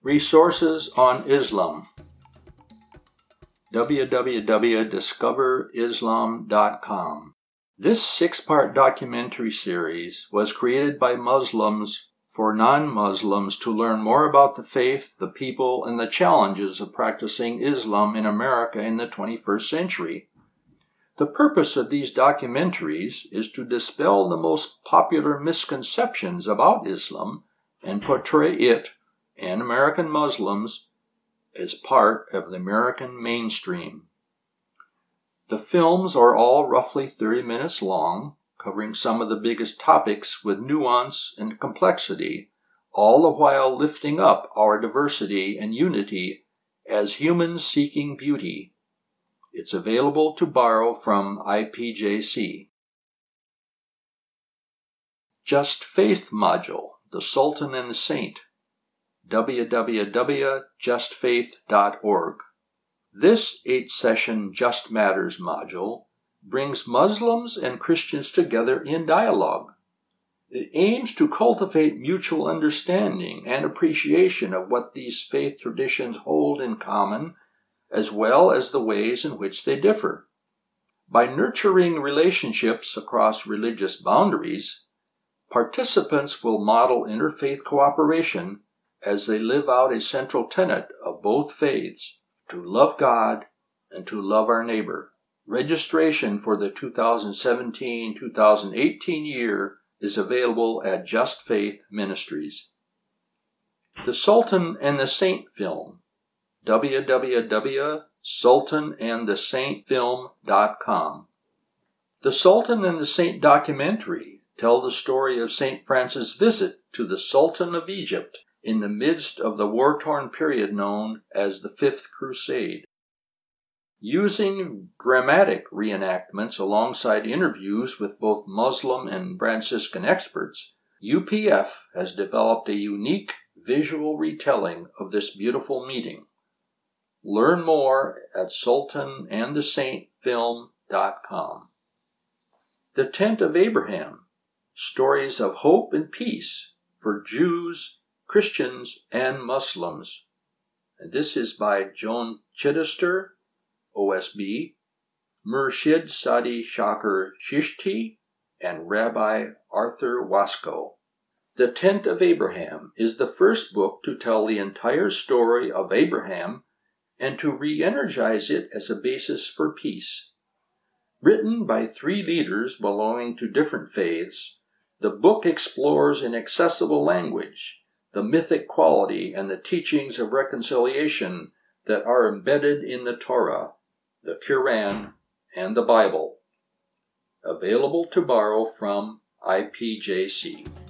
Resources on Islam. www.discoverislam.com. This 6-part documentary series was created by Muslims for non-Muslims to learn more about the faith, the people, and the challenges of practicing Islam in America in the 21st century. The purpose of these documentaries is to dispel the most popular misconceptions about Islam and portray it and American Muslims as part of the American mainstream. The films are all roughly 30 minutes long, covering some of the biggest topics with nuance and complexity, all the while lifting up our diversity and unity as humans seeking beauty. It's available to borrow from IPJC. Just Faith module, The Sultan and the Saint. www.justfaith.org. This 8-session Just Matters module brings Muslims and Christians together in dialogue. It aims to cultivate mutual understanding and appreciation of what these faith traditions hold in common, as well as the ways in which they differ. By nurturing relationships across religious boundaries, participants will model interfaith cooperation as they live out a central tenet of both faiths, to love God and to love our neighbor. Registration for the 2017-2018 year is available at Just Faith Ministries. The Sultan and the Saint film, www.sultanandthesaintfilm.com. The Sultan and the Saint documentary tell the story of St. Francis' visit to the Sultan of Egypt in the midst of the war-torn period known as the Fifth Crusade. Using dramatic reenactments alongside interviews with both Muslim and Franciscan experts, UPF has developed a unique visual retelling of this beautiful meeting. Learn more at sultanandthesaintfilm.com. The Tent of Abraham, Stories of Hope and Peace for Jews, Christians, and Muslims. And this is by Joan Chittister, OSB, Murshid Sadi Shaker Chishti, and Rabbi Arthur Waskow. The Tent of Abraham is the first book to tell the entire story of Abraham and to re-energize it as a basis for peace. Written by 3 leaders belonging to different faiths, the book explores in accessible language the mythic quality and the teachings of reconciliation that are embedded in the Torah, the Quran, and the Bible. Available to borrow from IPJC.